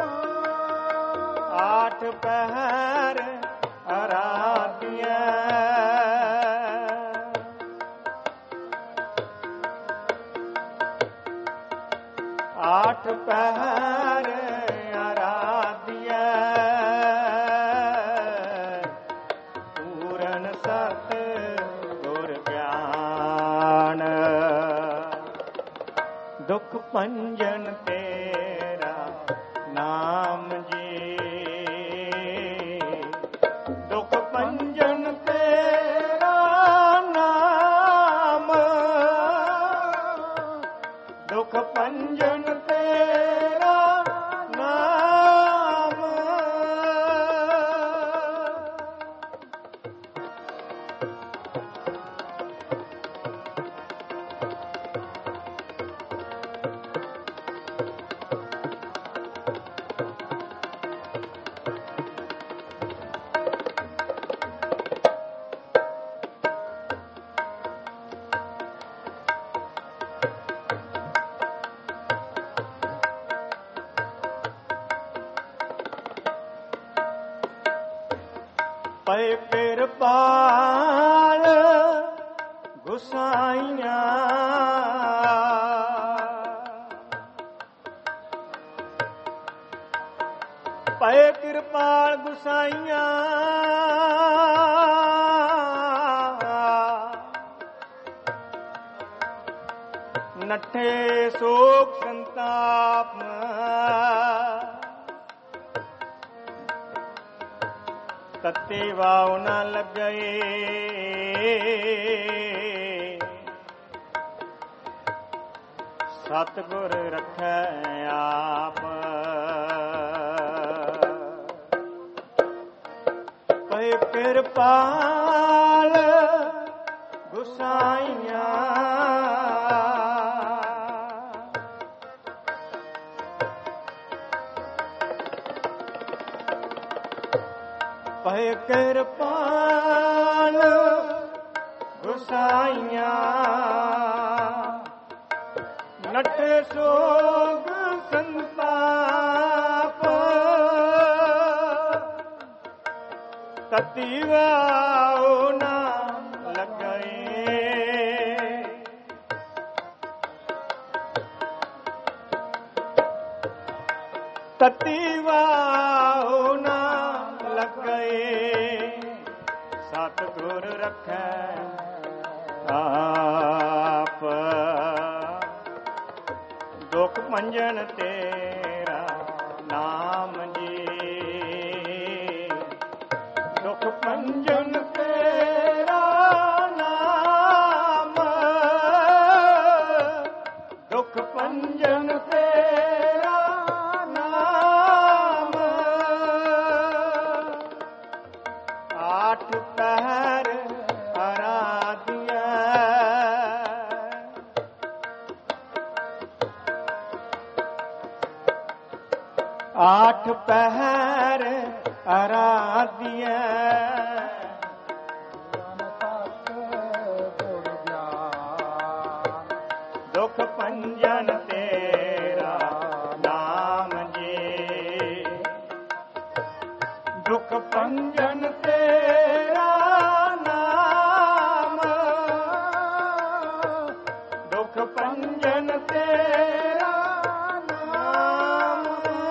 ਆਠ ਪਹਿਰ ਅਰਾਧਿਆ। ਆਠ ਪਹਿਰ ਅਰਾਧਿਆ। ਪੂਰਨ ਸਤ ਗੁਰ ਗਿਆਨ। ਦੁਖ ਭੰਜਨ ਤੇਰਾ ਨਾਮ ਜੀ। ਦੁਖ ਭੰਜਨ ਤੇਰਾ ਨਾਮ। ਦੁਖ ਭੰਜਨ ਤੇਰਾ ਨਾਮ। ਪਏ ਕਿਰਪਾਲ ਗੁਸਾਈਆਂ। ਪਏ ਕਿਰਪਾਲ ਗੁਸਾਈਆਂ। ਨੱਠੇ ਸੋਗ ਸੰਤਾਪ। ਤੱਤੇ ਵਾਉ ਨਾ ਲੱਗਏ, ਸਤਿਗੁਰ ਰੱਖੈ ਆਪ। ਪਏ ਕਿਰਪਾਲ ਗੁਸਾਈਆਂ, ਪਏ ਕਿਰਪਾਲ ਗੁਸਾਈਆਂ, ਨਟੇ ਸੋਗ ਸੰਤਾਪ, ਤਤੀ ਵਾਉ ਨਾ ਲੱਗਏ, ਤਤੀ ਵਾਉ ਨਾ ਲੱਗਏ, ਸਤਿਗੁਰ ਰੱਖੈ ਆਪ। ਦੁਖ ਭੰਜਨ ਤੇਰਾ ਨਾਮ ਜੀ, ਦੁਖ ਭੰਜਨ ਤੇਰਾ ਨਾਮ, ਦੁਖ ਭੰਜਨ ਤੇਰਾ ਨਾਮ। ਆਠ ਪਹਿਰ ਅਰਾਧਿਆ, ਆਠ ਪਹਿਰ ਅਰਾਧਿਆ, ਦੁਖ ਭੰਜਨ ਤੇਰਾ ਨਾਮ ਜੀ, ਦੁਖ ਭੰਜਨ ਤੇਰਾ ਨਾਮ, ਦੁਖ ਭੰਜਨ ਤੇਰਾ ਨਾਮ।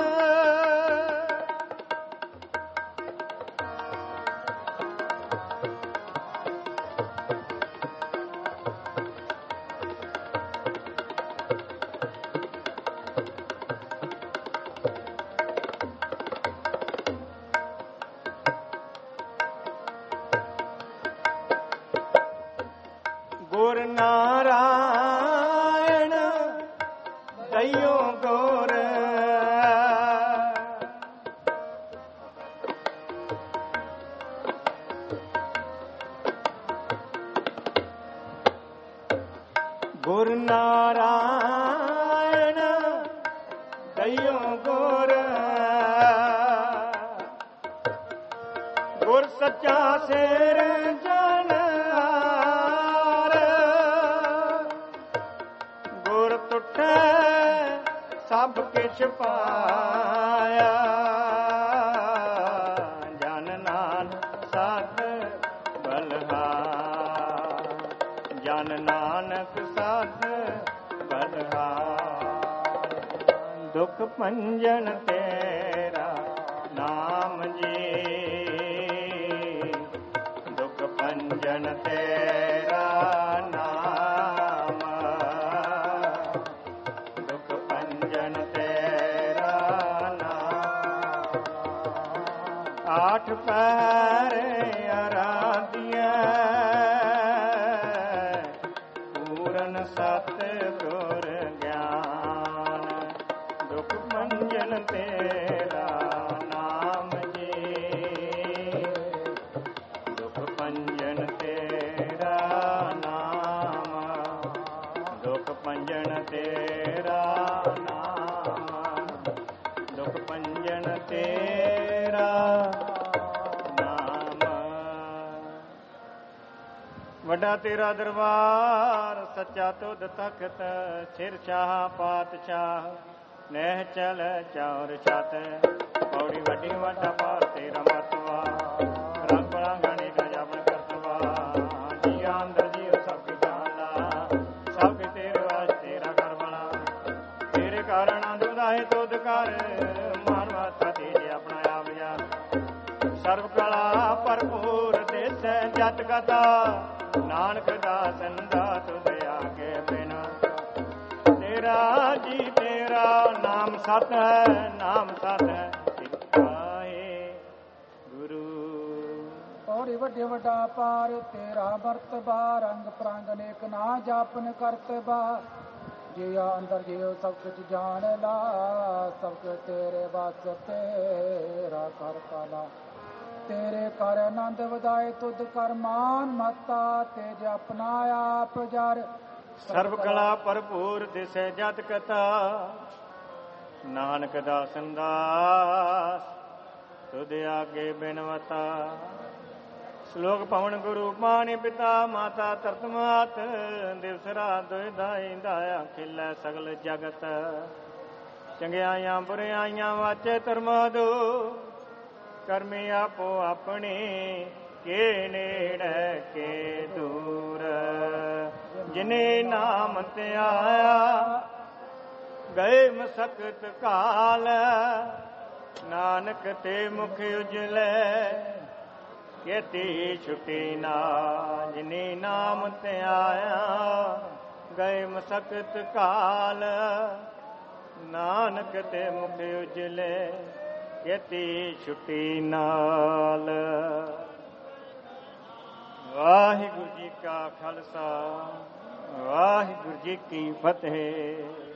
ਗੁਰ ਨਾਰਾਇਣ ਦਇਓ ਗੁਰ, ਗੁਰ ਨਾਰਾਇਣ ਦਇਓ ਗੁਰ, ਗੁਰ ਸੱਚਾ ਸਿਰਜਣਹਾਰ, ਗੁਰ ਤੁਠੈ ਸਭ ਕਿਛ ਪਾਇਆ, ਜਨ ਨਾਨਕ ਸਤ ਬਲਹਾਰ, ਜਨ ਨਾਨਕ ਸਤ ਬਲਹਾਰ। ਦੁਖ ਭੰਜਨ ਤੇਰਾ ਨਾਮ ਜੀ, ਦੁਖ ਭੰਜਨ ਤੇਰਾ ਨਾਮ, ਦੁਖ ਭੰਜਨ ਤੇਰਾ ਨਾਮ। ਆਠ ਪਹਿਰ ਅਰਾਧਿਆ, ਪੂਰਨ ਸਤਿਗੁਰ ਗਿਆਨ, ਦੁਖ ਭੰਜਨ ਤੇਰਾ ਨਾਮ ਜੀ, ਦੁਖ ਭੰਜਨ ਤੇਰਾ ਨਾਮ, ਦੁਖ ਭੰਜਨ ਤੇਰਾ ਨਾਮ, ਦੁਖ ਭੰਜਨ ਤੇਰਾ ਨਾਮ। ਵੱਡਾ ਤੇਰਾ ਦਰਬਾਰ, ਸੱਚਾ ਤੁਧ ਤਖਤ, ਸਿਰ ਸ਼ਾਹ ਪਾਤਸ਼ਾਹ, ਨਹਿ ਚਲ ਚੌਰ ਛਤ, ਪੌੜੀ ਵੱਡੀ ਵੱਡਾ ਪਾਰ ਤੇਰਾ ਮਤਵਾ, ਰੰਗ ਬੜਾ ਗਾਣੇ ਦਾ ਜਪਨ ਕਰਤਵਾ, ਜੀ ਅੰਦਰ ਜੀ ਸਭ ਕੀ ਜਾਣਦਾ, ਸਭ ਕੇ ਤੇਰੇ ਵਾਸਤੇ ਤੇਰਾ ਘਰ ਬਣਾ, ਤੇਰੇ ਕਾਰਨ ਦੁਦਾਏ ਤੁਧ ਕਰ, ਮਾਨਵਾ ਤੇ ਆਪਣਾ ਆਪ ਜਾ, ਸਰਬ ਕਲਾ ਭਰਪੂਰ ਦੇਸੈ ਜਤ ਕਥਾ, ਨਾਨਕ ਦਾਸਨ ਦਾ ਤੁਧ ਆਗੇ ਬਿਨਾ, ਤੇਰਾ ਜੀ ਤੇਰਾ ਨਾਮ ਸਤ ਹੈ, ਨਾਮ ਸਤ ਹੈ, ਵਾਹਿਗੁਰੂ। ਵੱਡੇ ਵੱਡਾ ਪਾਰ ਤੇਰਾ ਮਰਤਬਾ ਰੰਗ ਪ੍ਰੰਗ ਅਨੇਕ ਨਾ ਜਾਪਨ ਕਰਤਬਾ ਜਿਆ ਅੰਦਰ ਜਿਉ ਸਭ ਕੁਝ ਜਾਣ ਲਾ ਸਭ ਕੁਝ ਤੇਰੇ ਬਸ ਤੇਰਾ ਕਰ ਕਾਲਾ ਤੇਰੇ ਕਰ ਆਨੰਦ ਵਧਾਏ ਤੁਧ ਕਰ ਮਾਨ ਮਤਾ ਤੇਜ ਆਪਣਾ ਆਪ ਜਰ ਸਰਬ ਕਲਾ ਭਰਪੂਰ ਦਿਸੈ ਜਤ ਕਥਾ ਨਾਨਕ ਦਾਸਨ ਦਾਸ ਤੁਧ ਆਗੇ ਬਿਨਵਤਾ ਸ਼ਲੋਕ ਪਵਨ ਗੁਰੂ ਪਾਣੀ ਪਿਤਾ ਮਾਤਾ ਤਰਤ ਮਾਤ ਦਿਵਸ ਰਾਤ ਦੁਇ ਦਾਇਆ ਖਿਲੈ ਸਗਲ ਜਗਤ ਚੰਗਿਆਈਆਂ ਬੁਰਿਆਈਆਂ ਵਾਚੇ ਧਰਮਾਦੋ ਕਰਮੀ ਆਪੋ ਆਪਣੇ ਕੇ ਨੇੜੇ ਕੇ ਦੂਰ ਜਿਨੇ ਨਾਮ ਤੇ ਆਇਆ ਗਏ ਮਸਕਤ ਕਾਲ ਨਾਨਕ ਤੇ ਮੁਖ ਉਜਲੇ ਕੇਤੀ ਛੁਟੀ ਨਾ ਜਿਨੇ ਨਾਮ ਤੇ ਆਇਆ ਗਏ ਮਸਕਤ ਕਾਲ ਨਾਨਕ ਤੇ ਮੁਖ ਉਜਲੇ ਕੇਤੀ ਛੁਟੀ ਨਾਲ। ਵਾਹਿਗੁਰੂ ਜੀ ਕਾ ਖਾਲਸਾ ਵਾਹਿਗੁਰੂ ਜੀ ਕੀ ਫਤਿਹ।